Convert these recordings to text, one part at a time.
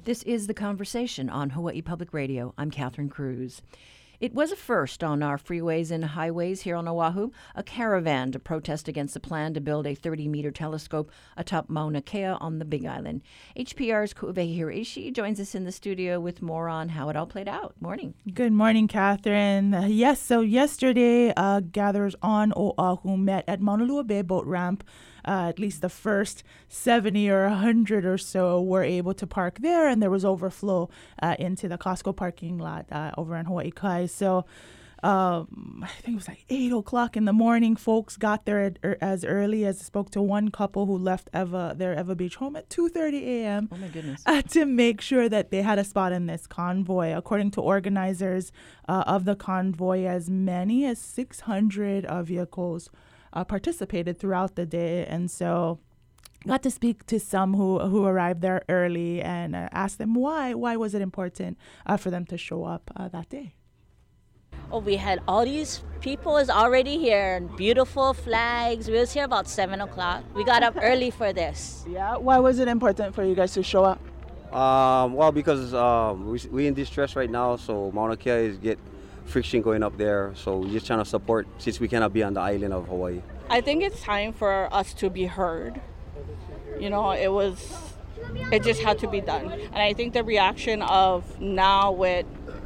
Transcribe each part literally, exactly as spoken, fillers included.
This is The Conversation on Hawaii Public Radio. I'm Catherine Cruz. It was a first on our freeways and highways here on Oahu, a caravan to protest against the plan to build a thirty-meter telescope atop Mauna Kea on the Big Island. H P R's Ku'uwehi Hiraishi joins us in the studio with more on how it all played out. Morning. Good morning, Catherine. Uh, yes, so yesterday, uh, gatherers on Oahu met at Mauna Lua Bay boat ramp. Uh, at least the first seventy or one hundred or so were able to park there, and there was overflow uh, into the Costco parking lot uh, over in Hawaii Kai. So um, I think it was like eight o'clock in the morning. Folks got there at, er, as early as I spoke to one couple who left Eva, their Eva Beach home at two thirty a.m. Oh, my goodness. Uh, to make sure that they had a spot in this convoy. According to organizers uh, of the convoy, as many as six hundred uh, vehicles Uh, participated throughout the day, and so got to speak to some who who arrived there early and uh, asked them why why was it important uh, for them to show up uh, that day. Oh, we had all these people is already here and beautiful flags. We was here about seven o'clock. We got up early for this. Yeah, why was it important for you guys to show up? Um, well, because um, we we in distress right now, so Mauna Kea is get friction going up there, so we're just trying to support since we cannot be on the island of Hawaii. I think it's time for us to be heard. You know, it was, it just had to be done. And I think the reaction of now with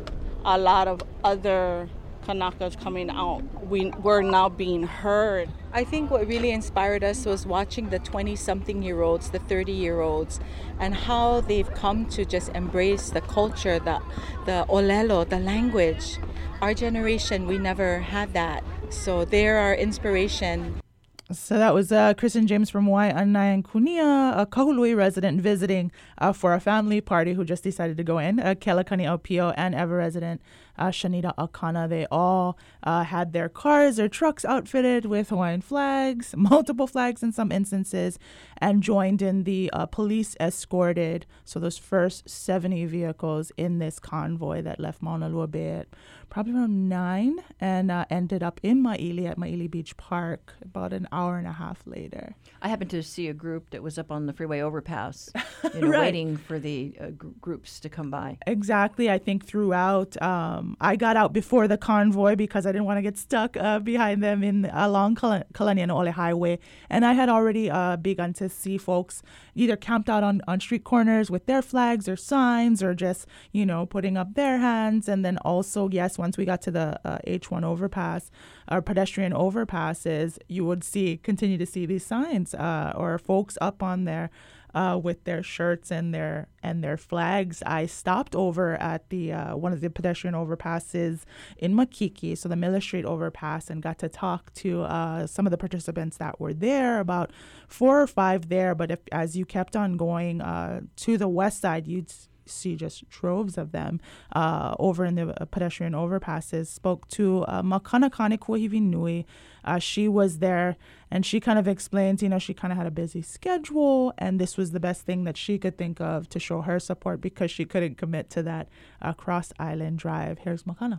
a lot of other Kanakas coming out, we, we're now being heard. I think what really inspired us was watching the twenty-something-year-olds, the thirty-year-olds, and how they've come to just embrace the culture, the, the olelo, the language. Our generation, we never had that. So they're our inspiration. So that was uh, Kristen James from Waianae Kunia, a Kahului resident visiting uh, for a family party who just decided to go in. Uh, Kelakani Opio and Ever resident uh, Shanita Akana, they all uh, had their cars or trucks outfitted with Hawaiian flags, multiple flags in some instances, and joined in the uh, police escorted, so those first seventy vehicles in this convoy that left Mauna Lua Bay at probably around nine and uh, ended up in Maili at Maili Beach Park about an hour and a half later. I happened to see a group that was up on the freeway overpass, you know, Right. waiting for the uh, gr- groups to come by. Exactly. I think throughout, um, I got out before the convoy because I didn't want to get stuck uh, behind them in along Kal- Kalani and Ole Highway. And I had already uh, begun to see folks either camped out on, on street corners with their flags or signs or just, you know, putting up their hands. And then also, yes, once we got to the uh, H one overpass, or pedestrian overpasses, you would see, continue to see these signs uh, or folks up on there uh, with their shirts and their and their flags. I stopped over at the uh, one of the pedestrian overpasses in Makiki, so the Miller Street overpass, and got to talk to uh, some of the participants that were there, about four or five there. But if as you kept on going uh, to the west side, you'd see just troves of them uh, over in the uh, pedestrian overpasses. Spoke to uh, Makanakane Kuahivi Nui. Uh, she was there, and she kind of explains, you know, she kind of had a busy schedule, and this was the best thing that she could think of to show her support because she couldn't commit to that uh, cross-island drive. Here's Makana.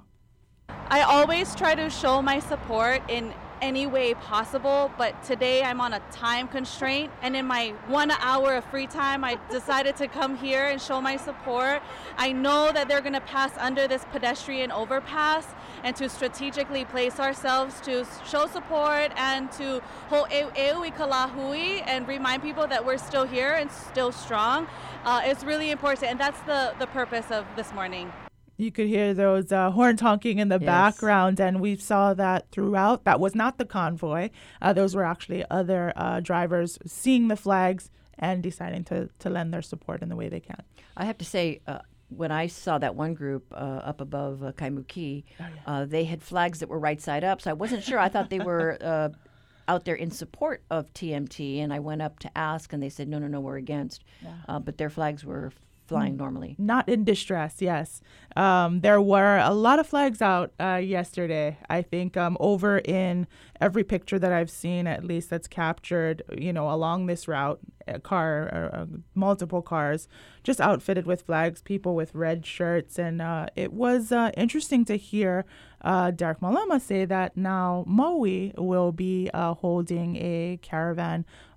I always try to show my support in any way possible, but today I'm on a time constraint, and in my one hour of free time I decided to come here and show my support. I know that they're going to pass under this pedestrian overpass, and to strategically place ourselves to show support and to ho'eui kalahui and remind people that we're still here and still strong. Uh, it's really important, and that's the, the purpose of this morning. You could hear those uh, horns honking in the Yes. background, and we saw that throughout. That was not the convoy. Uh, those were actually other uh, drivers seeing the flags and deciding to, to lend their support in the way they can. I have to say, uh, when I saw that one group uh, up above uh, Kaimuki, Oh, yeah. uh, they had flags that were right side up, so I wasn't sure. I thought they were uh, out there in support of T M T, and I went up to ask, and they said, no, no, no, we're against. Yeah. Uh, but their flags were flying normally. Not in distress, yes. Um, there were a lot of flags out uh, yesterday. I think um, over in every picture that I've seen, at least that's captured, you know, along this route, a car, or, uh, multiple cars, just outfitted with flags, people with red shirts. And uh, it was uh, interesting to hear uh, Derek Malama say that now Maui will be uh, holding a caravan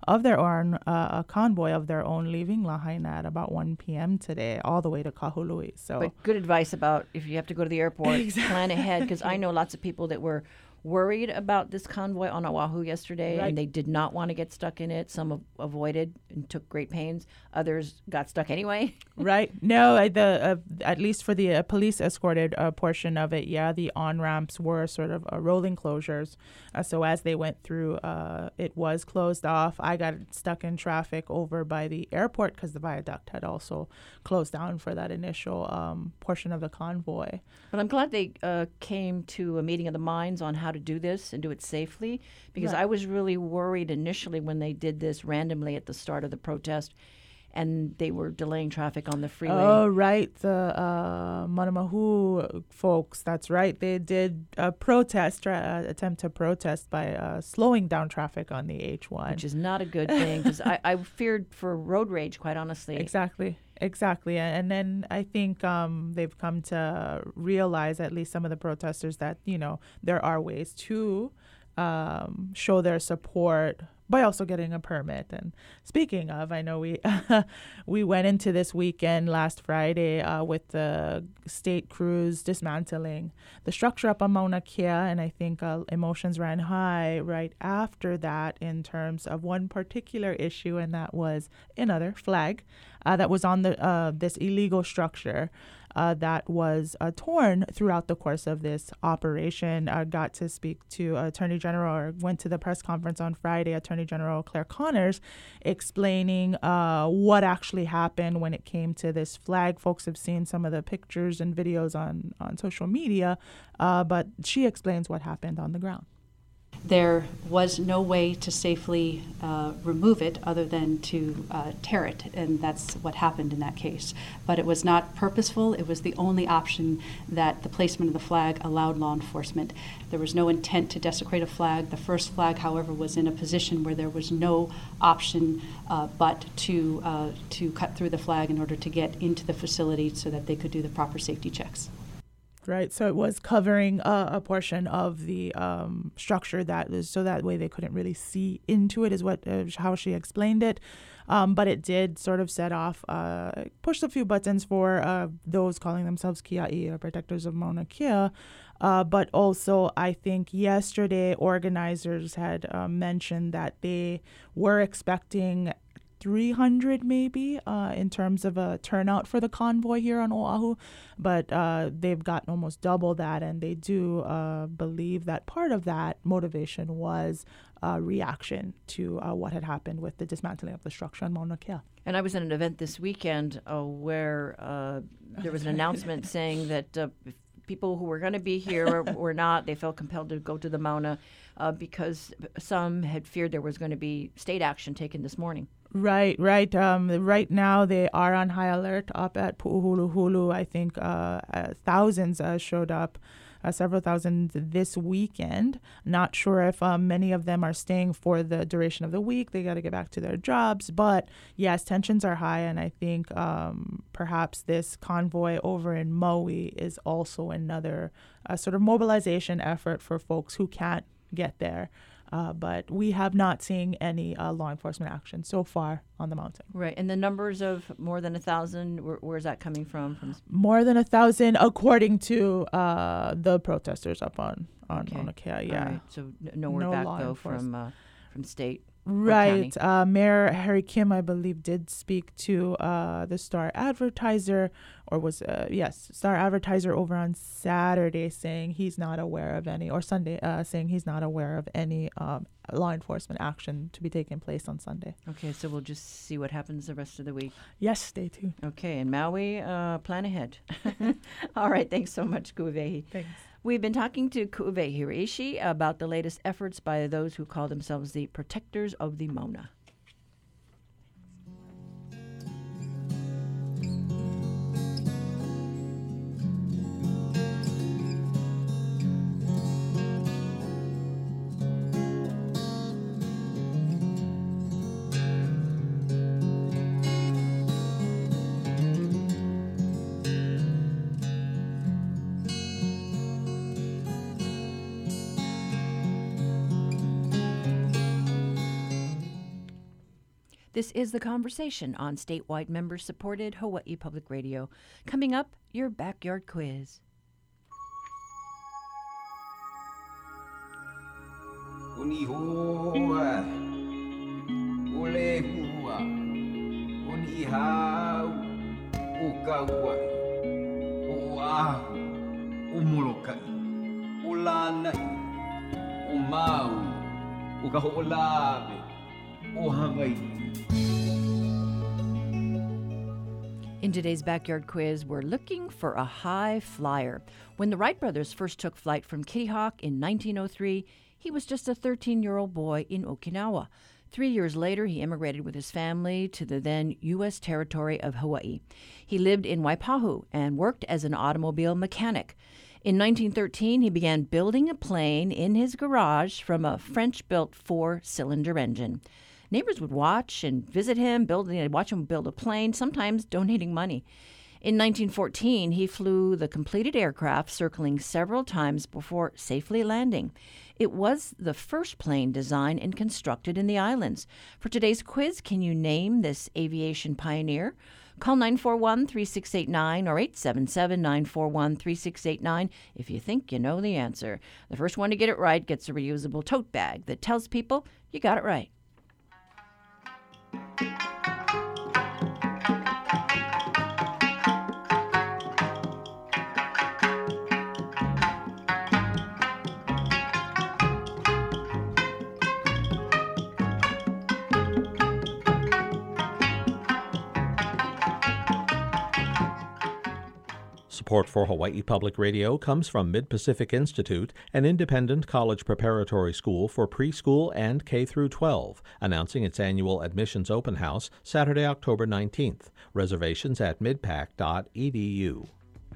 of their own, uh, a convoy of their own, leaving Lahaina at about one p.m. today, all the way to Kahului. So, But good advice about if you have to go to the airport, Exactly. plan ahead, because I know lots of people that were worried about this convoy on Oahu yesterday, Right. and they did not want to get stuck in it. Some av- avoided and took great pains. Others got stuck anyway. right? No, I- the uh, at least for the uh, police escorted uh, portion of it, yeah, the on ramps were sort of uh, rolling closures. Uh, so as they went through, uh, it was closed off. I got stuck in traffic over by the airport because the viaduct had also closed down for that initial um, portion of the convoy. But I'm glad they uh, came to a meeting of the minds on how to do this and do it safely, because Right. I was really worried initially when they did this randomly at the start of the protest and they were delaying traffic on the freeway. Oh, right. The uh, Manamahu folks, that's right. They did a protest, uh, attempt to protest by uh, slowing down traffic on the H one. Which is not a good thing, because I, I feared for road rage, quite honestly. Exactly. Exactly. And then I think um, they've come to realize, at least some of the protesters, that, you know, there are ways to um, show their support by also getting a permit. And speaking of, I know we we went into this weekend last Friday uh, with the state crews dismantling the structure up on Mauna Kea, and I think uh, emotions ran high right after that in terms of one particular issue, and that was another flag uh, that was on the uh, this illegal structure. Uh, that was uh, torn throughout the course of this operation. I uh, got to speak to Attorney General, or went to the press conference on Friday, Attorney General Claire Connors, explaining uh, what actually happened when it came to this flag. Folks have seen some of the pictures and videos on, on social media, uh, but she explains what happened on the ground. There was no way to safely uh, remove it other than to uh, tear it, and that's what happened in that case. But it was not purposeful. It was the only option that the placement of the flag allowed law enforcement. There was no intent to desecrate a flag. The first flag, however, was in a position where there was no option uh, but to, uh, to cut through the flag in order to get into the facility so that they could do the proper safety checks. Right, so it was covering uh, a portion of the um, structure that was, so that way they couldn't really see into it, is what uh, how she explained it. Um, but it did sort of set off, uh, pushed a few buttons for uh, those calling themselves Kia'i, or protectors of Mauna Kea. Uh, but also, I think yesterday organizers had uh, mentioned that they were expecting three hundred maybe uh, in terms of a turnout for the convoy here on Oahu, but uh, they've got almost double that, and they do uh, believe that part of that motivation was a reaction to uh, what had happened with the dismantling of the structure on Mauna Kea. And I was at an event this weekend uh, where uh, there was an announcement saying that uh, if people who were going to be here or were not, they felt compelled to go to the Mauna uh, because some had feared there was going to be state action taken this morning. Right, right. Um, right now they are on high alert up at Pu'uhuluhulu. I think uh, uh, thousands uh, showed up, uh, several thousand this weekend. Not sure if um, many of them are staying for the duration of the week. They got to get back to their jobs. But yes, tensions are high, and I think um, perhaps this convoy over in Maui is also another uh, sort of mobilization effort for folks who can't get there. Uh, but we have not seen any uh, law enforcement action so far on the mountain. Right. And the numbers of more than a thousand, where, where's that coming from? from? More than a thousand, according to uh, the protesters up on, on Okay. Mauna Kea, yeah. All right. So n- no word No back, law though, enforcement. from, uh, from state. Right. Uh, Mayor Harry Kim, I believe, did speak to uh, the Star Advertiser, or was, uh, yes, Star Advertiser over on Saturday, saying he's not aware of any, or Sunday, uh, saying he's not aware of any um, law enforcement action to be taking place on Sunday. Okay, so we'll just see what happens the rest of the week. Yes, stay tuned. Okay, and Maui, uh, plan ahead. All right, thanks so much, Ku'uwehi. Thanks. We've been talking to Ku'uwehi Hiraishi about the latest efforts by those who call themselves the Protectors of the Mauna. This is The Conversation on statewide member-supported Hawaii Public Radio. Coming up, your backyard quiz. Uni hoa, ole hua, uni hau, ukaua, oahu, umolokai, ulanai, umau, ukaho'olawe, o Hawaii. In today's backyard quiz, we're looking for a high flyer. When the Wright brothers first took flight from Kitty Hawk in nineteen oh three, he was just a thirteen-year-old boy in Okinawa. Three years later, he immigrated with his family to the then U S territory of Hawaii. He lived in Waipahu and worked as an automobile mechanic. In nineteen thirteen, he began building a plane in his garage from a French-built four-cylinder engine. Neighbors would watch and visit him, build, you know, watch him build a plane, sometimes donating money. In nineteen fourteen, he flew the completed aircraft, circling several times before safely landing. It was the first plane designed and constructed in the islands. For today's quiz, can you name this aviation pioneer? Call nine four one, three six eight nine or eight seven seven, nine four one, three six eight nine if you think you know the answer. The first one to get it right gets a reusable tote bag that tells people you got it right. Support for Hawaii Public Radio comes from Mid-Pacific Institute, an independent college preparatory school for preschool and K through twelve, announcing its annual admissions open house Saturday, October nineteenth. Reservations at midpac dot e d u.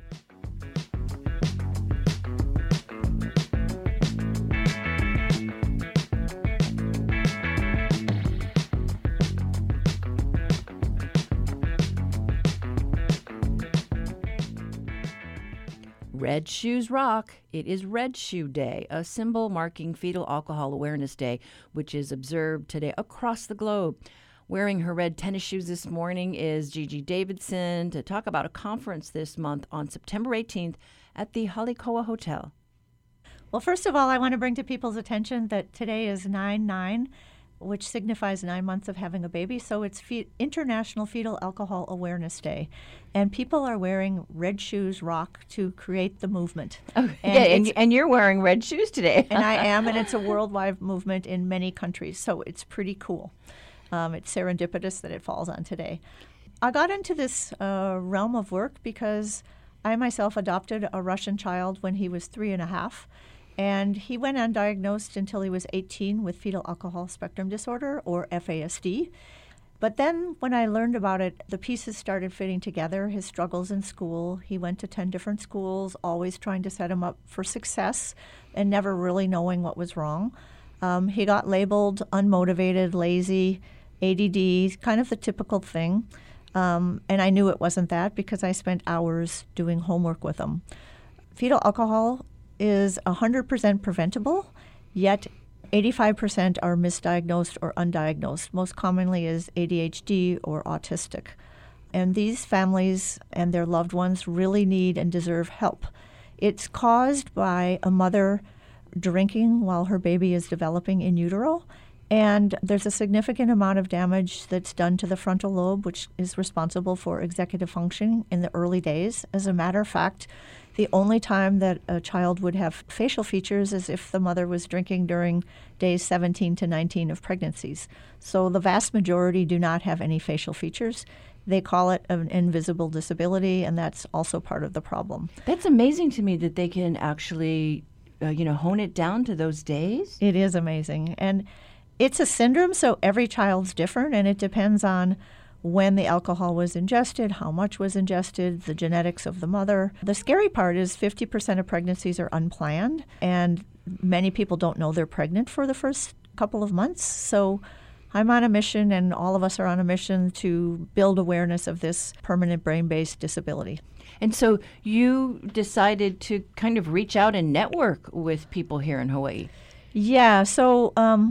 Red Shoes Rock. It is Red Shoe Day, a symbol marking Fetal Alcohol Awareness Day, which is observed today across the globe. Wearing her red tennis shoes this morning is Gigi Davidson to talk about a conference this month on September eighteenth at the Halikoa Hotel. Well, first of all, I want to bring to people's attention that today is nine nine, which signifies nine months of having a baby. So it's Fe- International Fetal Alcohol Awareness Day. And people are wearing Red Shoes Rock to create the movement. Oh, and, yeah, and, and you're wearing red shoes today. And I am, and it's a worldwide movement in many countries. So it's pretty cool. Um, it's serendipitous that it falls on today. I got into this uh, realm of work because I myself adopted a Russian child when he was three and a half. And he went undiagnosed until he was eighteen with fetal alcohol spectrum disorder, or F A S D. But then when I learned about it, the pieces started fitting together, his struggles in school. He went to ten different schools, always trying to set him up for success and never really knowing what was wrong. Um, he got labeled unmotivated, lazy, A D D, kind of the typical thing. Um, and I knew it wasn't that because I spent hours doing homework with him. Fetal alcohol is one hundred percent preventable, yet eighty-five percent are misdiagnosed or undiagnosed. Most commonly is A D H D or autistic. And these families and their loved ones really need and deserve help. It's caused by a mother drinking while her baby is developing in utero, and there's a significant amount of damage that's done to the frontal lobe, which is responsible for executive functioning in the early days. As a matter of fact, the only time that a child would have facial features is if the mother was drinking during days seventeen to nineteen of pregnancies. So the vast majority do not have any facial features. They call it an invisible disability, and that's also part of the problem. That's amazing to me that they can actually, uh, you know, hone it down to those days. It is amazing. And it's a syndrome, so every child's different, and it depends on when the alcohol was ingested, how much was ingested, the genetics of the mother. The scary part is fifty percent of pregnancies are unplanned, and many people don't know they're pregnant for the first couple of months. So I'm on a mission, and all of us are on a mission to build awareness of this permanent brain-based disability. And so you decided to kind of reach out and network with people here in Hawaii. Yeah, so um,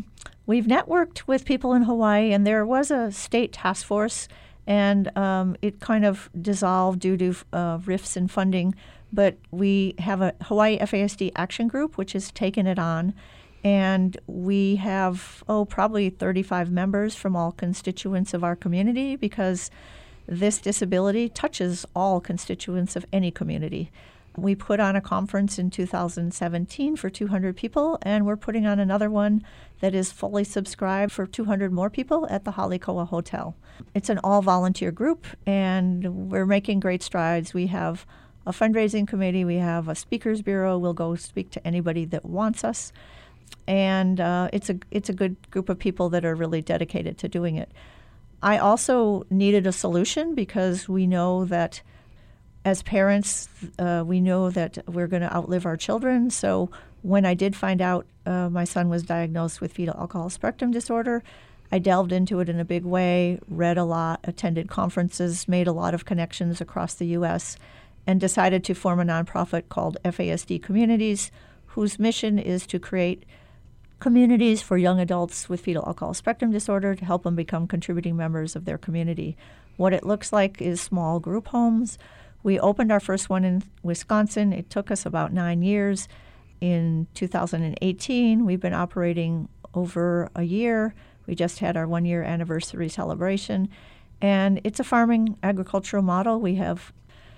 we've networked with people in Hawaii, and there was a state task force, and um, it kind of dissolved due to uh, rifts in funding. But we have a Hawaii F A S D Action Group, which has taken it on. And we have, oh, probably thirty-five members from all constituents of our community, because this disability touches all constituents of any community. We put on a conference in two thousand seventeen for two hundred people, and we're putting on another one that is fully subscribed for two hundred more people at the Halikoa Hotel. It's an all-volunteer group, and we're making great strides. We have a fundraising committee. We have a speakers bureau. We'll go speak to anybody that wants us. And uh, it's a it's a good group of people that are really dedicated to doing it. I also needed a solution, because we know that as parents, uh, we know that we're going to outlive our children. So when I did find out uh, my son was diagnosed with fetal alcohol spectrum disorder, I delved into it in a big way, read a lot, attended conferences, made a lot of connections across the U S, and decided to form a nonprofit called F A S D Communities, whose mission is to create communities for young adults with fetal alcohol spectrum disorder to help them become contributing members of their community. What it looks like is small group homes. We opened our first one in Wisconsin. It took us about nine years. In two thousand eighteen, we've been operating over a year. We just had our one-year anniversary celebration. And it's a farming agricultural model. We have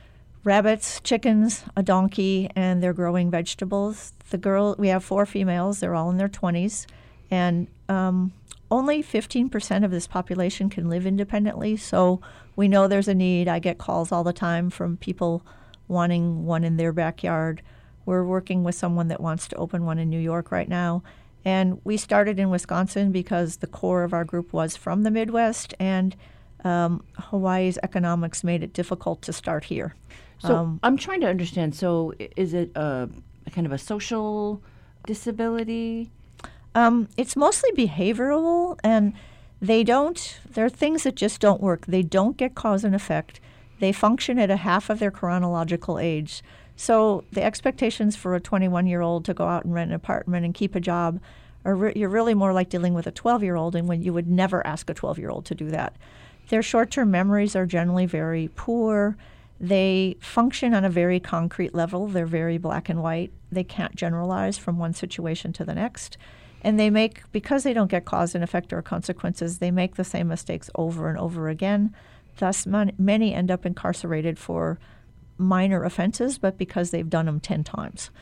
rabbits, chickens, a donkey, and they're growing vegetables. The girl, we have four females. They're all in their twenties, and um, only fifteen percent of this population can live independently. So we know there's a need. I get calls all the time from people wanting one in their backyard. We're working with someone that wants to open one in New York right now. And we started in Wisconsin because the core of our group was from the Midwest, and um, Hawaii's economics made it difficult to start here. So Um, I'm trying to understand. So i- is it a, a kind of a social disability? Um, it's mostly behavioral, and they don't, there are things that just don't work. They don't get cause and effect. They function at a half of their chronological age. So the expectations for a twenty-one-year-old to go out and rent an apartment and keep a job, are re- you're really more like dealing with a twelve-year-old, and when you would never ask a twelve-year-old to do that. Their short-term memories are generally very poor. They function on a very concrete level. They're very black and white. They can't generalize from one situation to the next. And they make, because they don't get cause and effect or consequences, they make the same mistakes over and over again. Thus, mon- many end up incarcerated for minor offenses, but because they've done them ten times.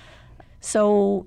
So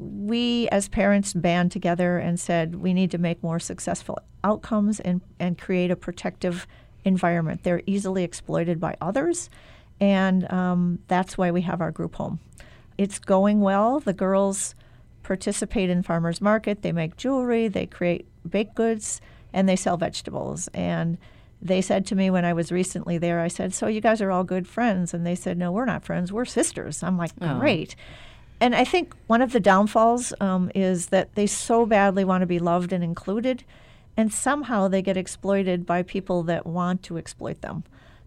we, as parents, band together and said we need to make more successful outcomes and, and create a protective environment. They're easily exploited by others, and um, that's why we have our group home. It's going well. The girls participate in farmers market. They make jewelry, they create baked goods, and they sell vegetables. And they said to me when I was recently there, I said, so you guys are all good friends? And they said, no, we're not friends, we're sisters. I'm like, Oh. great. And I think one of the downfalls um, is that they so badly want to be loved and included, and somehow they get exploited by people that want to exploit them.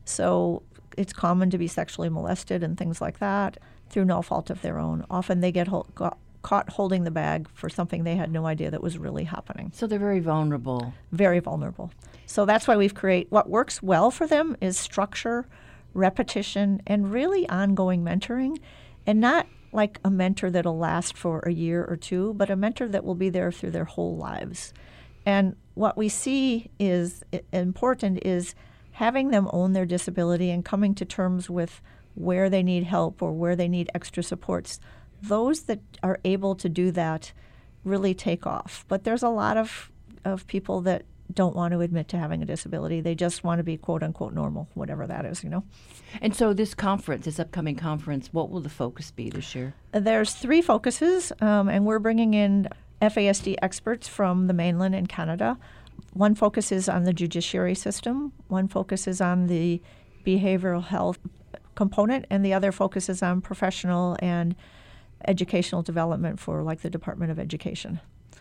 So it's common to be sexually molested and things like that through no fault of their own. Often they get hol- got, caught holding the bag for something they had no idea that was really happening. So they're very vulnerable. Very vulnerable. So that's why we've created, what works well for them is structure, repetition, and really ongoing mentoring, and not like a mentor that'll last for a year or two, but a mentor that will be there through their whole lives. And what we see is i- important is having them own their disability and coming to terms with where they need help or where they need extra supports. Those that are able to do that really take off. But there's a lot of, of people that don't want to admit to having a disability. They just want to be quote unquote normal, whatever that is, you know. And so this conference, this upcoming conference, what will the focus be this year? There's three focuses, um, and we're bringing in F A S D experts from the mainland and Canada. One focuses on the judiciary system, one focuses on the behavioral health component, and the other focuses on professional and educational development for like the Department of Education.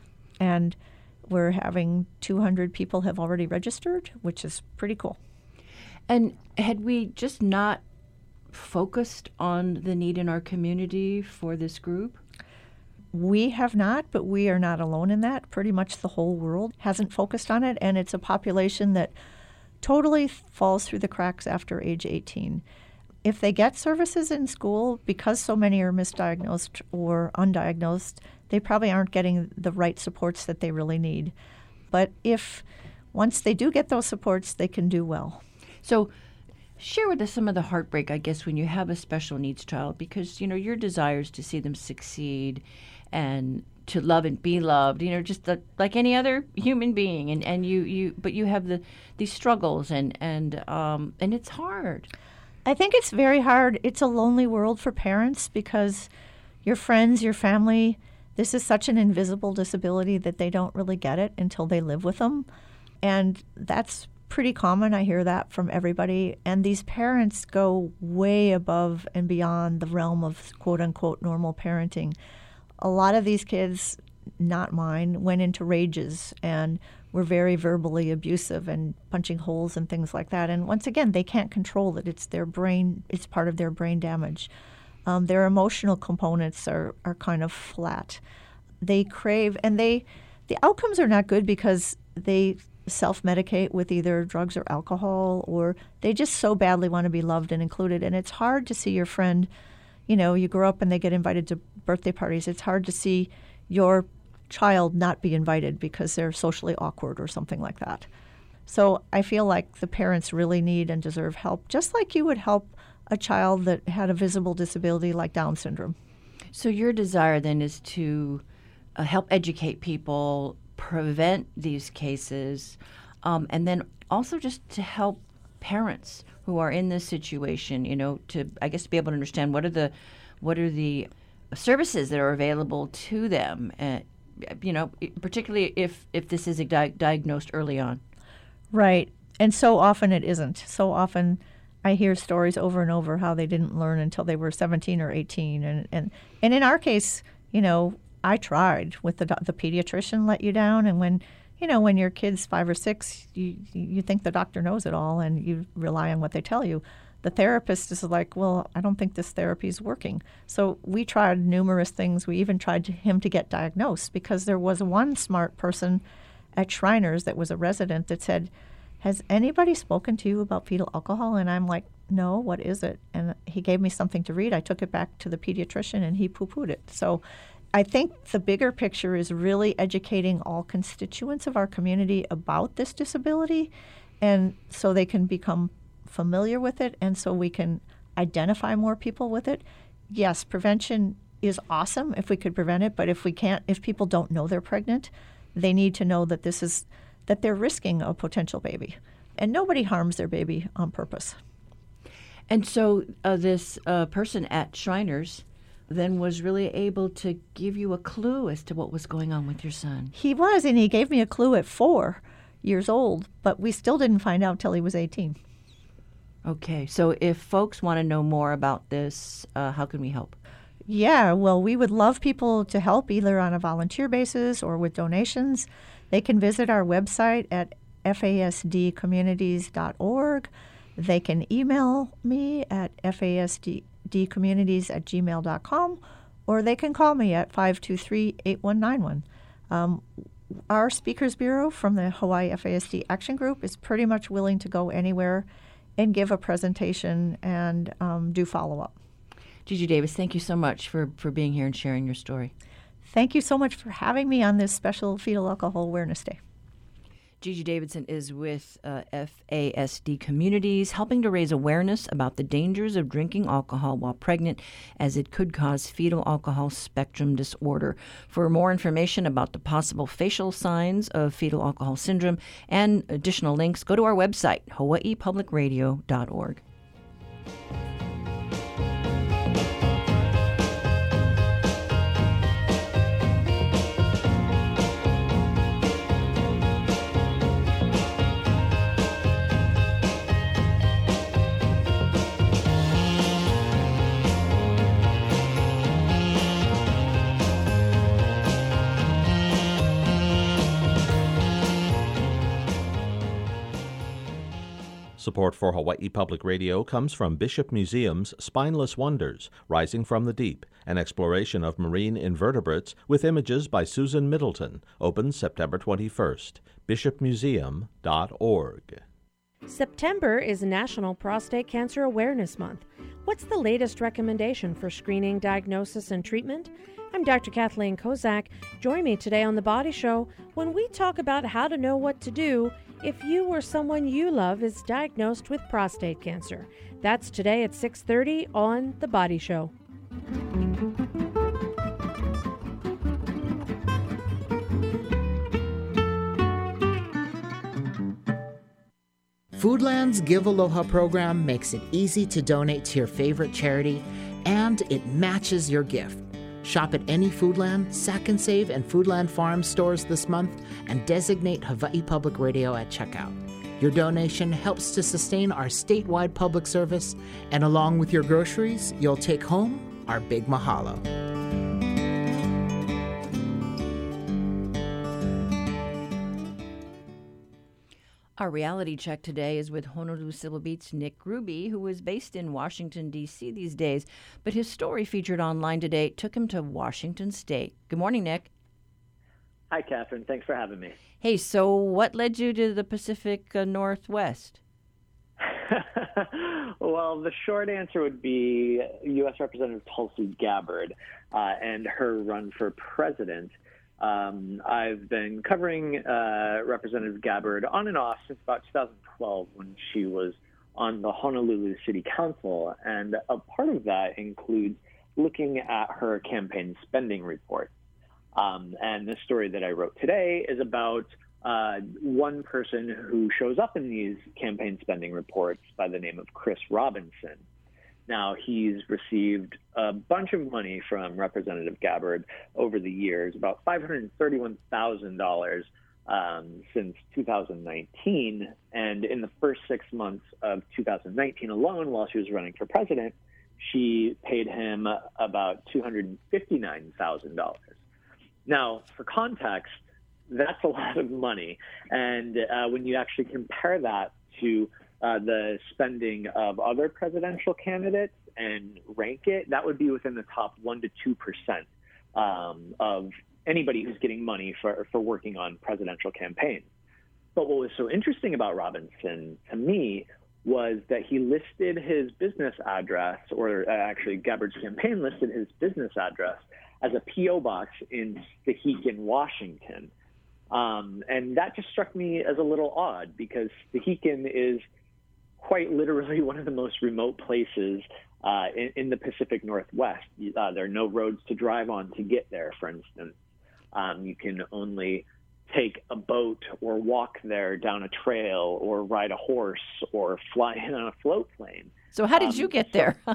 And we're having two hundred people have already registered, which is pretty cool. And had we just not focused on the need in our community for this group? We have not, but we are not alone in that. Pretty much the whole world hasn't focused on it, and it's a population that totally falls through the cracks after age eighteen. If they get services in school, because so many are misdiagnosed or undiagnosed, they probably aren't getting the right supports that they really need. But if once they do get those supports, they can do well. So share with us some of the heartbreak, I guess, when you have a special needs child, because, you know, your desire is to see them succeed and to love and be loved, you know, just the, like any other human being. And, and you, you, but you have the these struggles, and, and, um, and it's hard. I think it's very hard. It's a lonely world for parents because your friends, your family, this is such an invisible disability that they don't really get it until they live with them. And that's pretty common. I hear that from everybody. And these parents go way above and beyond the realm of quote-unquote normal parenting. A lot of these kids, not mine, went into rages and were very verbally abusive and punching holes and things like that. And once again, they can't control it. It's their brain. It's part of their brain damage. Um, their emotional components are, are kind of flat. They crave, and they, the outcomes are not good because they self-medicate with either drugs or alcohol, or they just so badly want to be loved and included. And it's hard to see your friend, you know, you grow up and they get invited to birthday parties. It's hard to see your child not be invited because they're socially awkward or something like that. So I feel like the parents really need and deserve help, just like you would help a child that had a visible disability like Down syndrome. So your desire then is to uh, help educate people, prevent these cases, um, and then also just to help parents who are in this situation, you know, to, I guess, to be able to understand what are the, what are the services that are available to them, uh, you know, particularly if, if this is di- diagnosed early on. Right. And so often it isn't. So often I hear stories over and over how they didn't learn until they were seventeen or eighteen. And, and, and in our case, you know, I tried with the the pediatrician let you down. And when, you know, when your kid's five or six, you, you think the doctor knows it all and you rely on what they tell you. The therapist is like, well, I don't think this therapy is working. So we tried numerous things. We even tried to, him to get diagnosed because there was one smart person at Shriners that was a resident that said, has anybody spoken to you about fetal alcohol? And I'm like, no, what is it? And he gave me something to read. I took it back to the pediatrician and he poo-pooed it. So I think the bigger picture is really educating all constituents of our community about this disability, and so they can become familiar with it, and so we can identify more people with it. Yes, prevention is awesome if we could prevent it, but if we can't, if people don't know they're pregnant, they need to know that this is, that they're risking a potential baby. And nobody harms their baby on purpose. And so uh, this uh, person at Shriners then was really able to give you a clue as to what was going on with your son. He was, and he gave me a clue at four years old, but we still didn't find out till he was eighteen. Okay, so if folks want to know more about this, uh, how can we help? Yeah, well, we would love people to help either on a volunteer basis or with donations. They can visit our website at F A S D communities dot org. They can email me at F A S D communities at gmail dot com, or they can call me at five two three, eight one nine one. Um, our Speakers Bureau from the Hawaii F A S D Action Group is pretty much willing to go anywhere and give a presentation and um, do follow-up. Gigi Davis, thank you so much for, for being here and sharing your story. Thank you so much for having me on this special Fetal Alcohol Awareness Day. Gigi Davidson is with uh, F A S D Communities, helping to raise awareness about the dangers of drinking alcohol while pregnant, as it could cause fetal alcohol spectrum disorder. For more information about the possible facial signs of fetal alcohol syndrome and additional links, go to our website, hawaii public radio dot org. Support for Hawaii Public Radio comes from Bishop Museum's Spineless Wonders, Rising from the Deep, an exploration of marine invertebrates with images by Susan Middleton, opens September twenty-first. bishop museum dot org. September is National Prostate Cancer Awareness Month. What's the latest recommendation for screening, diagnosis, and treatment? I'm Doctor Kathleen Kozak. Join me today on The Body Show when we talk about how to know what to do if you or someone you love is diagnosed with prostate cancer. That's today at six thirty on The Body Show. Foodland's Give Aloha program makes it easy to donate to your favorite charity, and it matches your gift. Shop at any Foodland, Sack and Save, and Foodland Farm stores this month and designate Hawaii Public Radio at checkout. Your donation helps to sustain our statewide public service, and along with your groceries, you'll take home our big mahalo. Our reality check today is with Honolulu Civil Beat's Nick Ruby, who is based in Washington, D C these days. But his story featured online today took him to Washington State. Good morning, Nick. Hi, Catherine. Thanks for having me. Hey, so what led you to the Pacific uh, Northwest? Well, the short answer would be U S Representative Tulsi Gabbard uh, and her run for president. Um, I've been covering uh, Representative Gabbard on and off since about two thousand twelve when she was on the Honolulu City Council, and a part of that includes looking at her campaign spending report. Um, and the story that I wrote today is about uh, one person who shows up in these campaign spending reports by the name of Chris Robinson. Now, he's received a bunch of money from Representative Gabbard over the years, about five hundred thirty-one thousand dollars um, since two thousand nineteen. And in the first six months of two thousand nineteen alone, while she was running for president, she paid him about two hundred fifty-nine thousand dollars. Now, for context, that's a lot of money. And uh, when you actually compare that to Uh, the spending of other presidential candidates and rank it, that would be within the top one to two percent um, of anybody who's getting money for, for working on presidential campaigns. But what was so interesting about Robinson to me was that he listed his business address, or uh, actually Gabbard's campaign listed his business address as a P O box in Stehekin, Washington. Um, and that just struck me as a little odd because Stehekin is quite literally one of the most remote places uh, in, in the Pacific Northwest. Uh, there are no roads to drive on to get there, for instance. Um, you can only take a boat or walk there down a trail or ride a horse or fly in on a float plane. So how did um, you get there? So,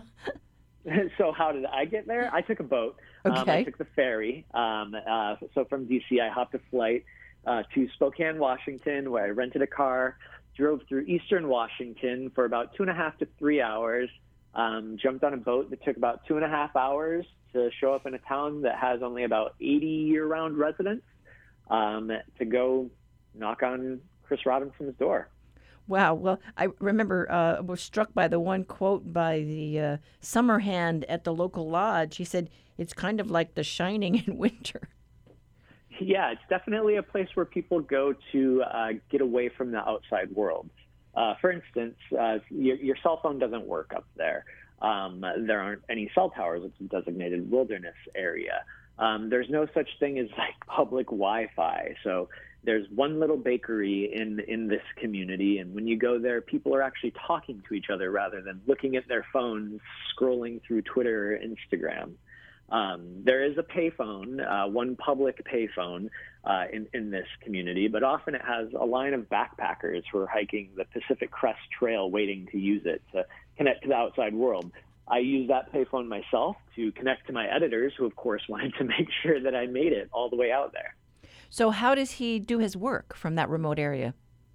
so how did I get there? I took a boat. Okay. Um, I took the ferry. Um, uh, so from D C, I hopped a flight uh, to Spokane, Washington, where I rented a car, drove through eastern Washington for about two and a half to three hours, um, jumped on a boat that took about two and a half hours to show up in a town that has only about eighty year-round residents um, to go knock on Chris Robinson's door. Wow. Well, I remember uh, I was struck by the one quote by the uh, summer hand at the local lodge. He said, it's kind of like The Shining in winter. Yeah, it's definitely a place where people go to uh, get away from the outside world. Uh, for instance, uh, your, your cell phone doesn't work up there. Um, there aren't any cell towers. It's a designated wilderness area. Um, there's no such thing as like public Wi-Fi. So there's one little bakery in in this community, and when you go there, people are actually talking to each other rather than looking at their phones, scrolling through Twitter or Instagram. Um, there is a payphone, uh, one public payphone uh, in, in this community, but often it has a line of backpackers who are hiking the Pacific Crest Trail waiting to use it to connect to the outside world. I use that payphone myself to connect to my editors, who, of course, wanted to make sure that I made it all the way out there. So how does he do his work from that remote area?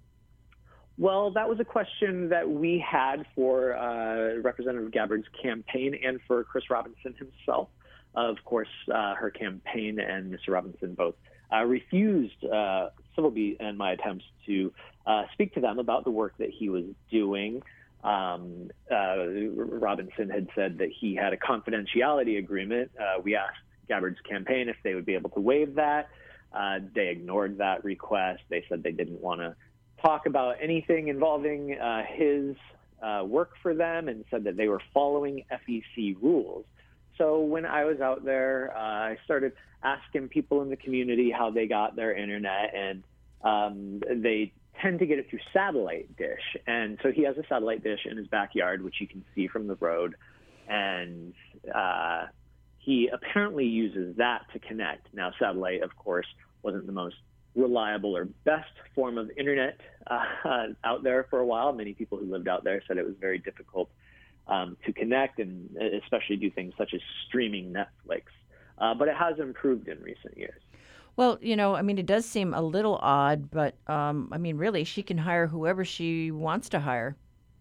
Well, that was a question that we had for uh, Representative Gabbard's campaign and for Chris Robinson himself. Of course, uh, her campaign and Mister Robinson both uh, refused uh, Civil Beat and my attempts to uh, speak to them about the work that he was doing. Um, uh, Robinson had said that he had a confidentiality agreement. Uh, we asked Gabbard's campaign if they would be able to waive that. Uh, they ignored that request. They said they didn't want to talk about anything involving uh, his uh, work for them, and said that they were following F E C rules. So when I was out there, uh, I started asking people in the community how they got their internet, and um, they tend to get it through satellite dish. And so he has a satellite dish in his backyard, which you can see from the road. And uh, he apparently uses that to connect. Now, satellite, of course, wasn't the most reliable or best form of internet uh, out there for a while. Many people who lived out there said it was very difficult um, to connect, and especially do things such as streaming Netflix. Uh, but it has improved in recent years. Well, you know, I mean, it does seem a little odd, but, um, I mean, really, she can hire whoever she wants to hire.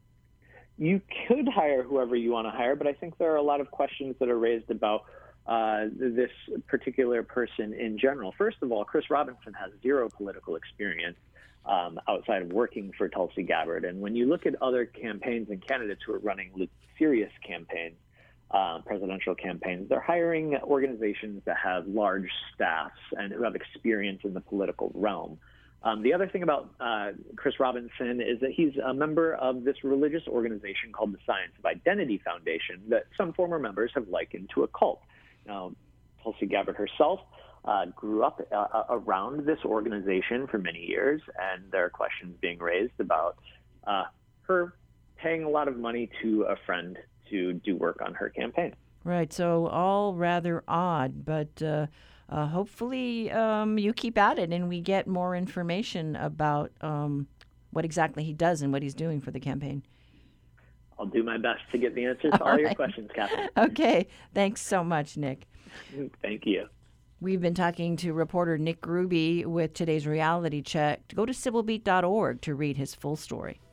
You could hire whoever you want to hire, but I think there are a lot of questions that are raised about uh, this particular person in general. First of all, Chris Robinson has zero political experience um, outside of working for Tulsi Gabbard. And when you look at other campaigns and candidates who are running serious campaigns, Uh, presidential campaigns, they're hiring organizations that have large staffs and who have experience in the political realm. Um, the other thing about uh, Chris Robinson is that he's a member of this religious organization called the Science of Identity Foundation that some former members have likened to a cult. Now, Tulsi Gabbard herself uh, grew up uh, around this organization for many years, and there are questions being raised about uh, her paying a lot of money to a friend to do work on her campaign. Right, so all rather odd, but uh, uh, hopefully um, you keep at it and we get more information about um, what exactly he does and what he's doing for the campaign. I'll do my best to get the answers to all, all right. your questions, Catherine. Okay, thanks so much, Nick. Thank you. We've been talking to reporter Nick Ruby with today's Reality Check. Go to civil beat dot org to read his full story.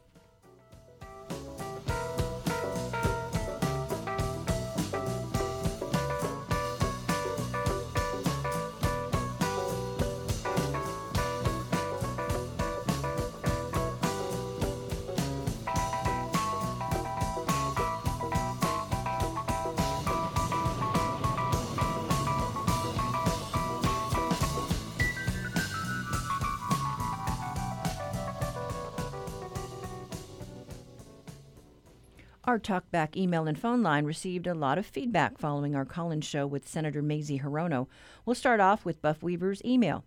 Our talkback email and phone line received a lot of feedback following our call-in show with Senator Mazie Hirono. We'll start off with Buff Weaver's email.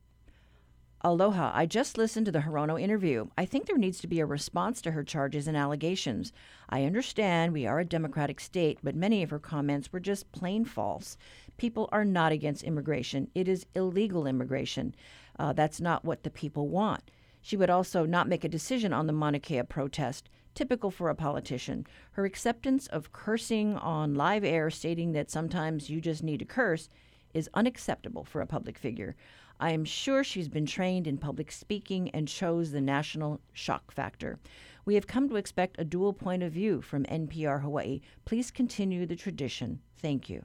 Aloha, I just listened to the Hirono interview. I think there needs to be a response to her charges and allegations. I understand we are a democratic state, but many of her comments were just plain false. People are not against immigration. It is illegal immigration. Uh, that's not what the people want. She would also not make a decision on the Mauna Kea protest. Typical for a politician. Her acceptance of cursing on live air, stating that sometimes you just need to curse, is unacceptable for a public figure. I am sure she's been trained in public speaking and chose the national shock factor. We have come to expect a dual point of view from N P R Hawaii. Please continue the tradition. Thank you.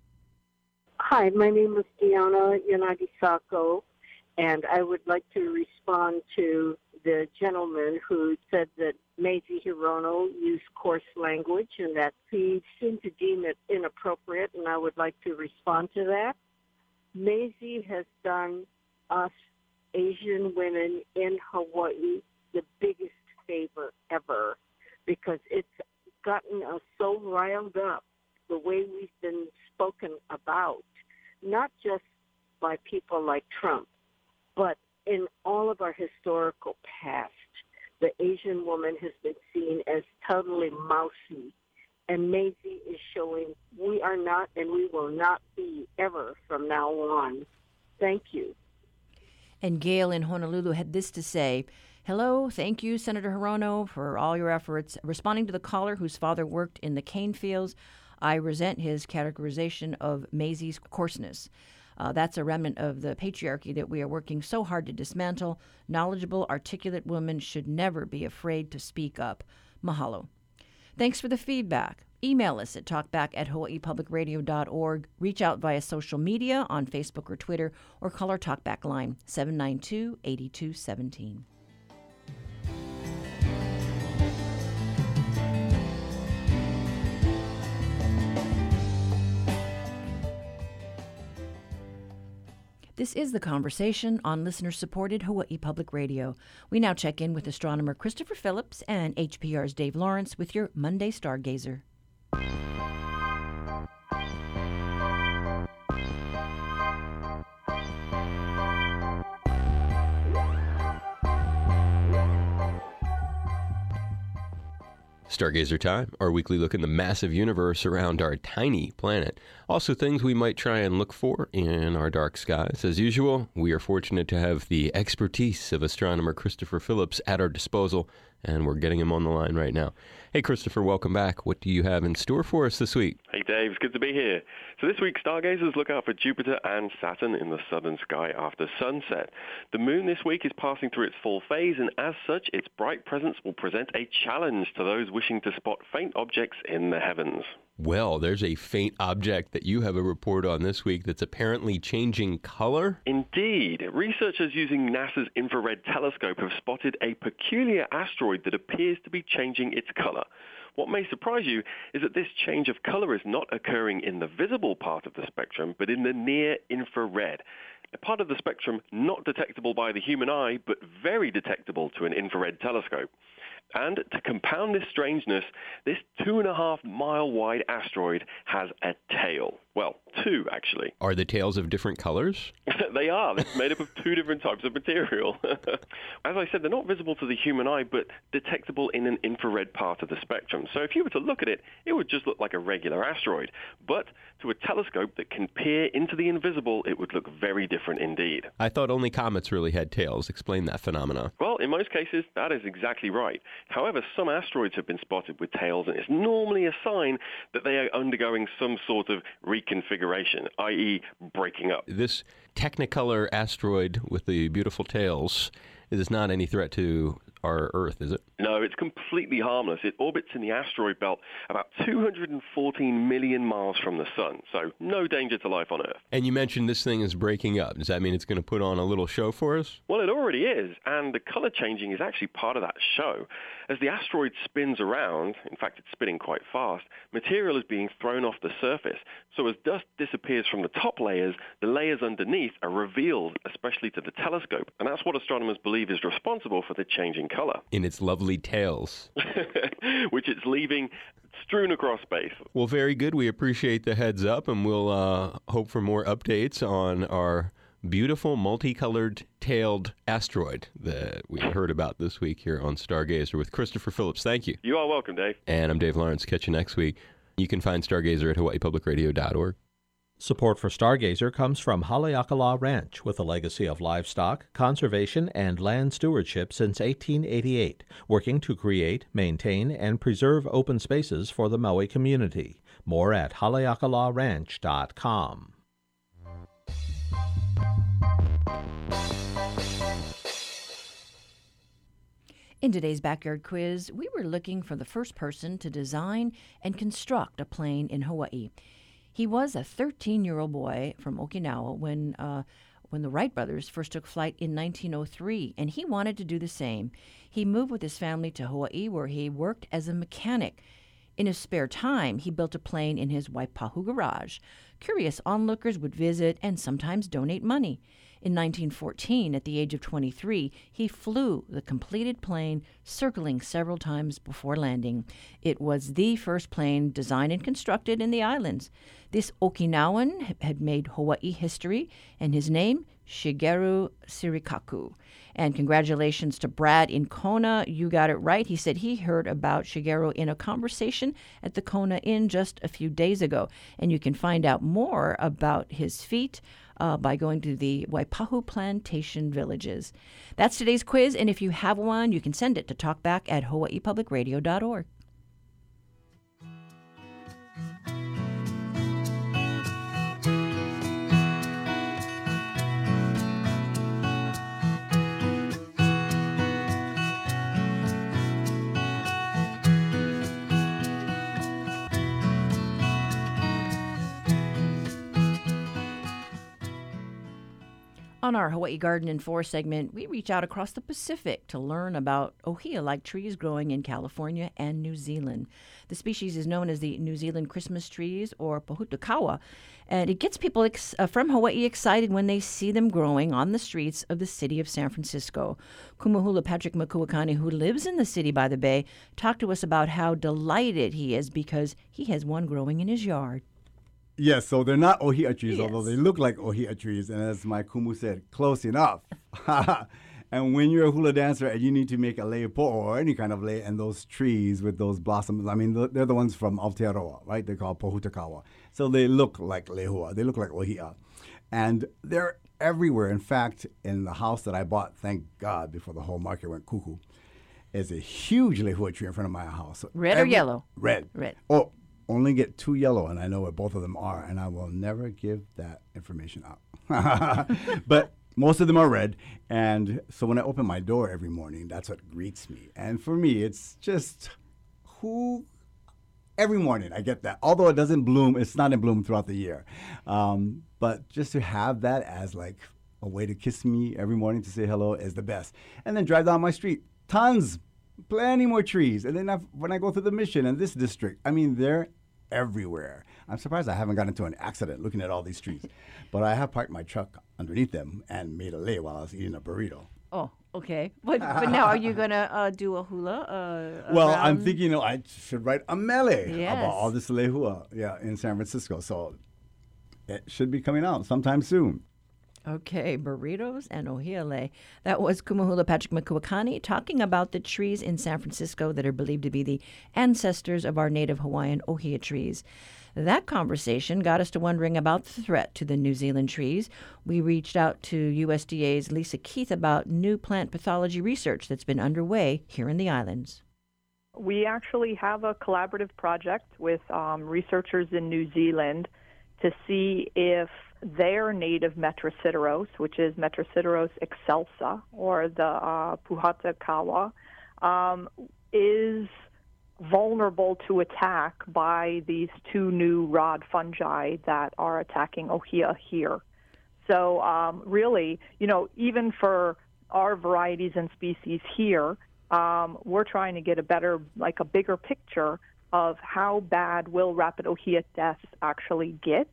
Hi, my name is Diana Yanagi-Sako, and I would like to respond to the gentleman who said that Mazie Hirono used coarse language and that he seemed to deem it inappropriate, and I would like to respond to that. Mazie has done us Asian women in Hawaii the biggest favor ever, because it's gotten us so riled up the way we've been spoken about, not just by people like Trump, but in all of our historical past. The Asian woman has been seen as totally mousy, and Mazie is showing we are not and we will not be ever from now on. Thank you. And Gail in Honolulu had this to say. Hello, thank you, Senator Hirono, for all your efforts. Responding to the caller whose father worked in the cane fields, I resent his categorization of Mazie's coarseness. Uh, that's a remnant of the patriarchy that we are working so hard to dismantle. Knowledgeable, articulate women should never be afraid to speak up. Mahalo. Thanks for the feedback. Email us at talkback at hawaii public radio dot org. Reach out via social media on Facebook or Twitter, or call our Talkback line, seven nine two, eight two one seven. This is The Conversation on listener-supported Hawaii Public Radio. We now check in with astronomer Christopher Phillips and H P R's Dave Lawrence with your Monday Stargazer. Stargazer Time, our weekly look in the massive universe around our tiny planet. Also things we might try and look for in our dark skies. As usual, we are fortunate to have the expertise of astronomer Christopher Phillips at our disposal, and we're getting him on the line right now. Hey, Christopher, welcome back. What do you have in store for us this week? Hey, Dave. It's good to be here. So this week, stargazers look out for Jupiter and Saturn in the southern sky after sunset. The moon this week is passing through its full phase, and as such, its bright presence will present a challenge to those wishing to spot faint objects in the heavens. Well, there's a faint object that you have a report on this week that's apparently changing color? Indeed. Researchers using NASA's infrared telescope have spotted a peculiar asteroid that appears to be changing its color. What may surprise you is that this change of color is not occurring in the visible part of the spectrum, but in the near-infrared, a part of the spectrum not detectable by the human eye, but very detectable to an infrared telescope. And to compound this strangeness, this two and a half mile wide asteroid has a tail. Well, two, actually. Are the tails of different colors? They are. They're made up of two different types of material. As I said, they're not visible to the human eye, but detectable in an infrared part of the spectrum. So if you were to look at it, it would just look like a regular asteroid. But to a telescope that can peer into the invisible, it would look very different indeed. I thought only comets really had tails. Explain that phenomena. Well, in most cases, that is exactly right. However, some asteroids have been spotted with tails, and it's normally a sign that they are undergoing some sort of reconfiguration, that is breaking up. This Technicolor asteroid with the beautiful tails is not any threat to our Earth, is it? No, it's completely harmless. It orbits in the asteroid belt about two hundred fourteen million miles from the sun, so no danger to life on Earth. And you mentioned this thing is breaking up. Does that mean it's going to put on a little show for us? Well, it already is, and the color changing is actually part of that show. As the asteroid spins around, in fact, it's spinning quite fast, material is being thrown off the surface. So as dust disappears from the top layers, the layers underneath are revealed, especially to the telescope, and that's what astronomers believe is responsible for the changing color. In its lovely tails. Which it's leaving strewn across space. Well, very good. We appreciate the heads up, and we'll uh, hope for more updates on our beautiful multicolored tailed asteroid that we heard about this week here on Stargazer with Christopher Phillips. Thank you. You are welcome, Dave. And I'm Dave Lawrence. Catch you next week. You can find Stargazer at hawaii public radio dot org. Support for Stargazer comes from Haleakala Ranch, with a legacy of livestock, conservation, and land stewardship since eighteen eighty-eight, working to create, maintain, and preserve open spaces for the Maui community. More at haleakala ranch dot com. In today's Backyard Quiz, we were looking for the first person to design and construct a plane in Hawaii. He was a thirteen-year-old boy from Okinawa when uh, when the Wright brothers first took flight in nineteen oh three, and he wanted to do the same. He moved with his family to Hawaii, where he worked as a mechanic. In his spare time, he built a plane in his Waipahu garage. Curious onlookers would visit and sometimes donate money. In nineteen fourteen, at the age of twenty-three, he flew the completed plane, circling several times before landing. It was the first plane designed and constructed in the islands. This Okinawan had made Hawaii history, and his name, Shigeru Shirakaku. And congratulations to Brad in Kona. You got it right. He said he heard about Shigeru in a conversation at the Kona Inn just a few days ago. And you can find out more about his feat uh, by going to the Waipahu Plantation Villages. That's today's quiz, and if you have one, you can send it to talkback at hawaii public radio dot org. On our Hawaii Garden and Forest segment, we reach out across the Pacific to learn about ohia-like trees growing in California and New Zealand. The species is known as the New Zealand Christmas trees, or pohutukawa, and it gets people ex- uh, from Hawaii excited when they see them growing on the streets of the city of San Francisco. Kumuhula Patrick Makuakani, who lives in the city by the bay, talked to us about how delighted he is because he has one growing in his yard. Yes, so they're not ohia trees, Yes. although they look like ohia trees. And as my kumu said, close enough. And when you're a hula dancer and you need to make a leipo or any kind of lei, and those trees with those blossoms, I mean, th- they're the ones from Aotearoa, right? They're called pohutukawa. So they look like lehua. They look like ohia. And they're everywhere. In fact, in the house that I bought, thank God, before the whole market went cuckoo, is a huge lehua tree in front of my house. So Red or every- yellow? Red. Red. Oh, only get two yellow, and I know what both of them are, and I will never give that information out. But most of them are red, and so when I open my door every morning, that's what greets me. And for me, it's just who... Every morning I get that. Although it doesn't bloom, it's not in bloom throughout the year. Um, but just to have that as like a way to kiss me every morning to say hello is the best. And then drive down my street, tons, plenty more trees. And then I've, when I go through the Mission and this district, I mean, they're everywhere. I'm surprised I haven't gotten into an accident looking at all these trees. But I have parked my truck underneath them and made a lei while I was eating a burrito. Oh, okay. But, but now are you going to uh, do a hula? Uh, Well, around? I'm thinking, you know, I should write a mele Yes. about all this lehua, yeah, in San Francisco. So it should be coming out sometime soon. Okay, burritos and ohiale. That was Kumuhula Patrick Makuakani talking about the trees in San Francisco that are believed to be the ancestors of our native Hawaiian ohia trees. That conversation got us to wondering about the threat to the New Zealand trees. We reached out to U S D A's Lisa Keith about new plant pathology research that's been underway here in the islands. We actually have a collaborative project with um, researchers in New Zealand to see if their native Metrosideros, which is Metrosideros excelsa, or the uh, Pohutukawa, um, is vulnerable to attack by these two new rod fungi that are attacking ohia here. So um, really, you know, even for our varieties and species here, um, we're trying to get a better, like a bigger picture of how bad will rapid ohia deaths actually get.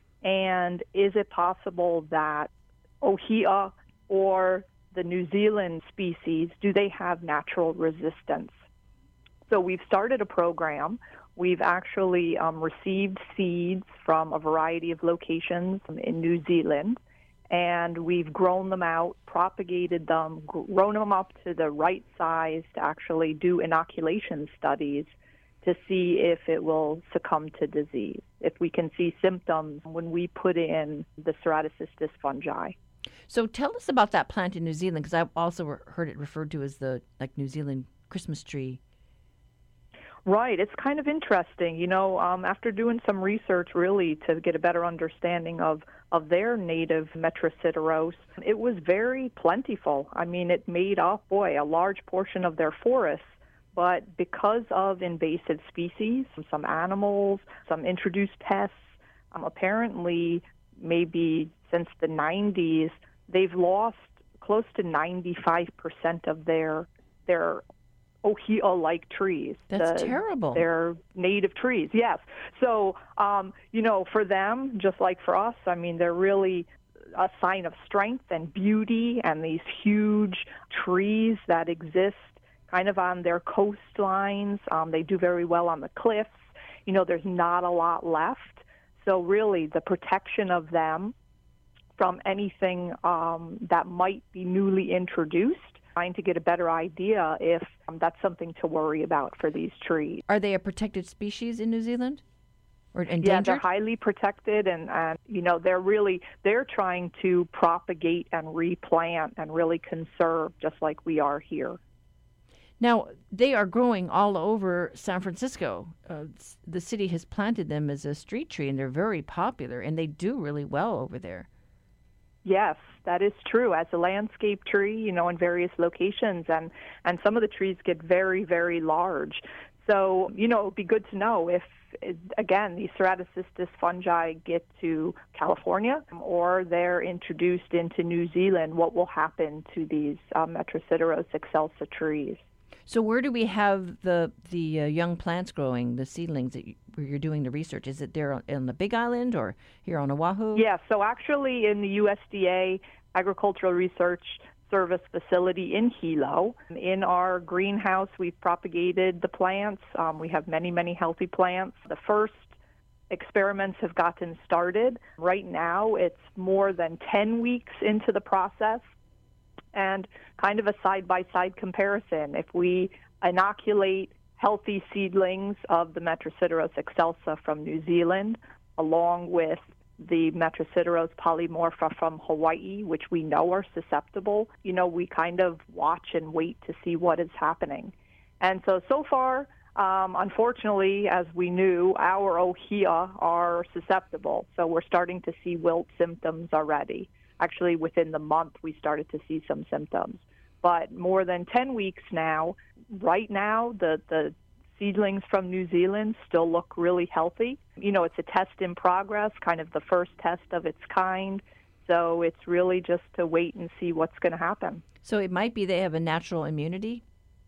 And is it possible that ohia or the New Zealand species, do they have natural resistance? So we've started a program. We've actually um, received seeds from a variety of locations in New Zealand, and we've grown them out, propagated them, grown them up to the right size to actually do inoculation studies to see if it will succumb to disease, if we can see symptoms when we put in the Ceratocystis fungi. So tell us about that plant in New Zealand, because I've also heard it referred to as the like New Zealand Christmas tree. Right. It's kind of interesting. You know, um, after doing some research really to get a better understanding of, of their native Metrosideros, it was very plentiful. I mean, it made up, boy, a large portion of their forests. But because of invasive species, some animals, some introduced pests, um, apparently maybe since the nineties, they've lost close to ninety-five percent of their their ohia-like trees. That's the, terrible. Their native trees, yes. So, um, you know, for them, just like for us, I mean, they're really a sign of strength and beauty, and these huge trees that exist kind of on their coastlines. Um, they do very well on the cliffs. You know, there's not a lot left. So really, the protection of them from anything um, that might be newly introduced, trying to get a better idea if um, that's something to worry about for these trees. Are they a protected species in New Zealand? Or endangered? Yeah, they're highly protected, and, and you know, they're really, they're trying to propagate and replant and really conserve just like we are here. Now, they are growing all over San Francisco. Uh, the city has planted them as a street tree, and they're very popular, and they do really well over there. Yes, that is true. As a landscape tree, you know, in various locations, and, and some of the trees get very, very large. So, you know, it would be good to know if again, these ceratocystis fungi get to California or they're introduced into New Zealand, what will happen to these uh, Metrosideros excelsa trees? So where do we have the the uh, young plants growing, the seedlings that you, where you're doing the research? Is it there on, on the Big Island or here on Oahu? Yeah, so actually in the U S D A Agricultural Research Service facility in Hilo. In our greenhouse, we've propagated the plants. Um, we have many, many healthy plants. The first experiments have gotten started. Right now, it's more than ten weeks into the process. And kind of a side-by-side comparison, if we inoculate healthy seedlings of the Metrosideros excelsa from New Zealand, along with the Metrosideros polymorpha from Hawaii, which we know are susceptible, you know, we kind of watch and wait to see what is happening. And so, so far, um, unfortunately, as we knew, our ohia are susceptible. So we're starting to see wilt symptoms already. Actually, within the month, we started to see some symptoms. But more than ten weeks now, right now, the, the seedlings from New Zealand still look really healthy. You know, it's a test in progress, kind of the first test of its kind. So it's really just to wait and see what's going to happen. So it might be they have a natural immunity?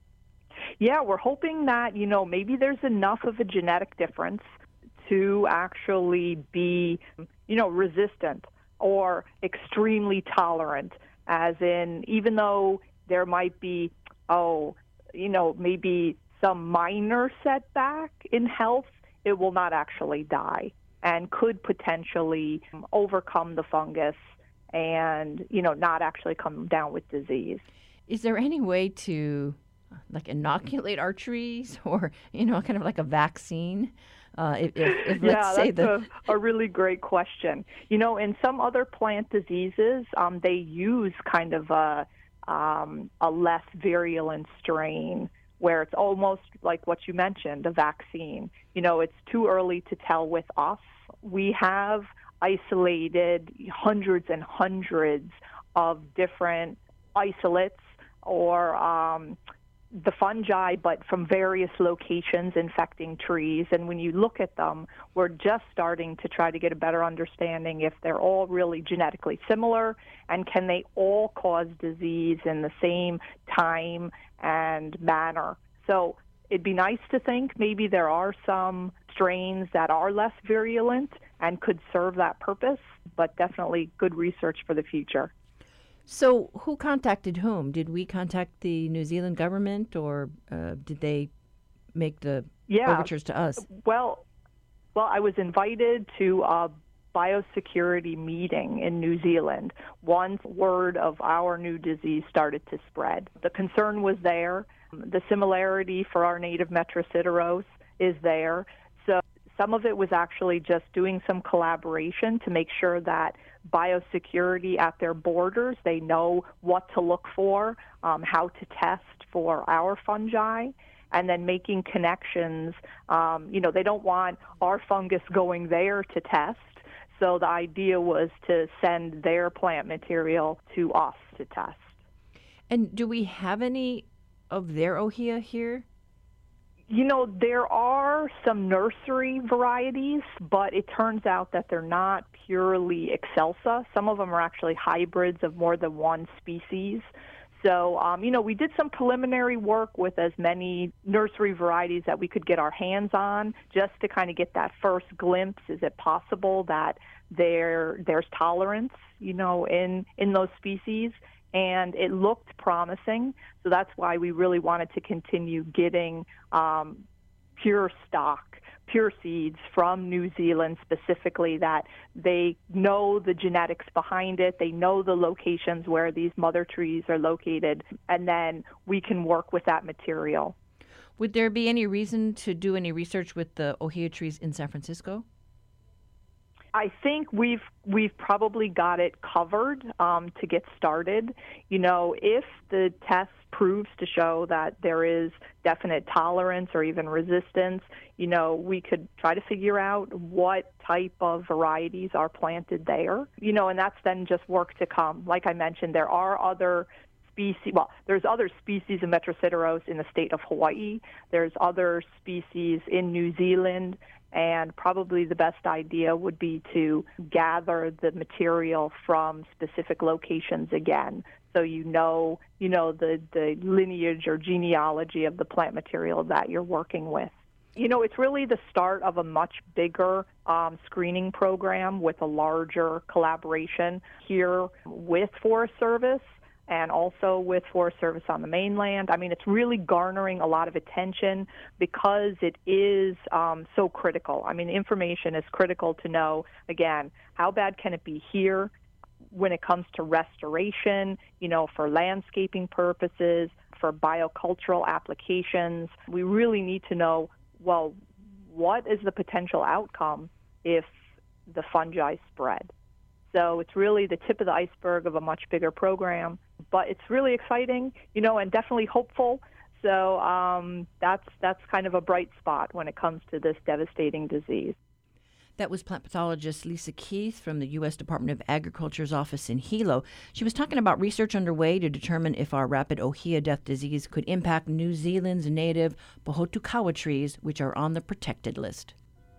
Yeah, we're hoping that, you know, maybe there's enough of a genetic difference to actually be, you know, resistant or extremely tolerant, as in, even though there might be, oh, you know, maybe some minor setback in health, it will not actually die and could potentially overcome the fungus and, you know, not actually come down with disease. Is there any way to, like, inoculate our trees or, you know, kind of like a vaccine? Uh, if, if, if let's yeah, say that's the... a, a really great question. You know, in some other plant diseases, um, they use kind of a, um, a less virulent strain where it's almost like what you mentioned, a vaccine. You know, it's too early to tell with us. We have isolated hundreds and hundreds of different isolates or um, the fungi, but from various locations infecting trees. And when you look at them, we're just starting to try to get a better understanding if they're all really genetically similar and can they all cause disease in the same time and manner. So it'd be nice to think maybe there are some strains that are less virulent and could serve that purpose, but definitely good research for the future. So who contacted whom? Did we contact the New Zealand government, or uh, did they make the yeah. overtures to us? Well, well, I was invited to a biosecurity meeting in New Zealand once word of our new disease started to spread. The concern was there. The similarity for our native Metrosideros is there. So some of it was actually just doing some collaboration to make sure that biosecurity at their borders, they know what to look for, um, how to test for our fungi, and then making connections. Um, you know, they don't want our fungus going there to test. So the idea was to send their plant material to us to test. And do we have any of their ohia here? You know, there are some nursery varieties, but it turns out that they're not purely excelsa. Some of them are actually hybrids of more than one species. So, um, you know, we did some preliminary work with as many nursery varieties that we could get our hands on just to kind of get that first glimpse. Is it possible that there there's tolerance, you know, in, in those species? And it looked promising, so that's why we really wanted to continue getting um, pure stock, pure seeds from New Zealand specifically, that they know the genetics behind it, they know the locations where these mother trees are located, and then we can work with that material. Would there be any reason to do any research with the ohia trees in San Francisco? I think we've we've probably got it covered um, to get started. You know, if the test proves to show that there is definite tolerance or even resistance, you know, we could try to figure out what type of varieties are planted there. You know, and that's then just work to come. Like I mentioned, there are other species. Well, there's other species of Metrosideros in the state of Hawaii. There's other species in New Zealand. And probably the best idea would be to gather the material from specific locations again, so you know, you know the, the lineage or genealogy of the plant material that you're working with. You know, it's really the start of a much bigger um, screening program with a larger collaboration here with Forest Service and also with Forest Service on the mainland. I mean, it's really garnering a lot of attention because it is um, so critical. I mean, information is critical to know, again, how bad can it be here when it comes to restoration, you know, for landscaping purposes, for biocultural applications. We really need to know, well, what is the potential outcome if the fungi spread? So it's really the tip of the iceberg of a much bigger program, but it's really exciting, you know, and definitely hopeful. So um, that's that's kind of a bright spot when it comes to this devastating disease. That was plant pathologist Lisa Keith from the U S Department of Agriculture's office in Hilo. She was talking about research underway to determine if our rapid ohia death disease could impact New Zealand's native pohutukawa trees, which are on the protected list.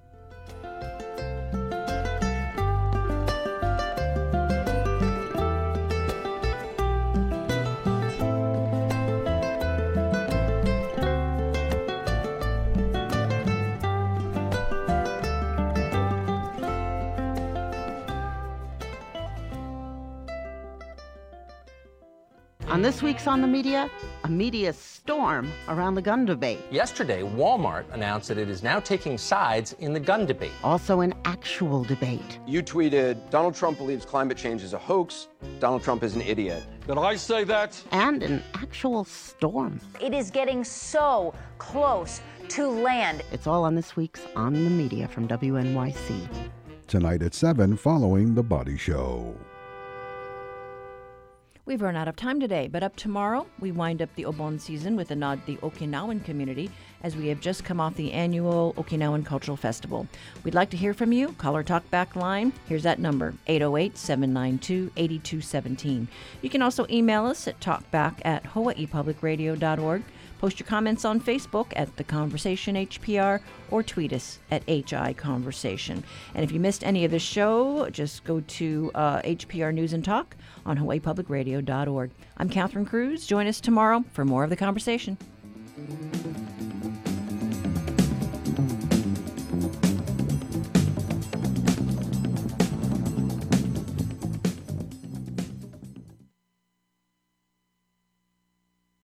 On this week's On the Media, a media storm around the gun debate. Yesterday, Walmart announced that it is now taking sides in the gun debate. Also an actual debate. You tweeted, Donald Trump believes climate change is a hoax. Donald Trump is an idiot. Did I say that? And an actual storm. It is getting so close to land. It's all on this week's On the Media from W N Y C. Tonight at seven following The Body Show. We've run out of time today, but up tomorrow, we wind up the Obon season with a nod to the Okinawan community as we have just come off the annual Okinawan Cultural Festival. We'd like to hear from you. Call our Talk Back line. Here's that number, eight oh eight, seven nine two, eight two one seven. You can also email us at talkback at hawaii public radio dot org. Post your comments on Facebook at The Conversation H P R or tweet us at H I Conversation. And if you missed any of the show, just go to uh, H P R News and Talk on hawaii public radio dot org. I'm Catherine Cruz. Join us tomorrow for more of the conversation.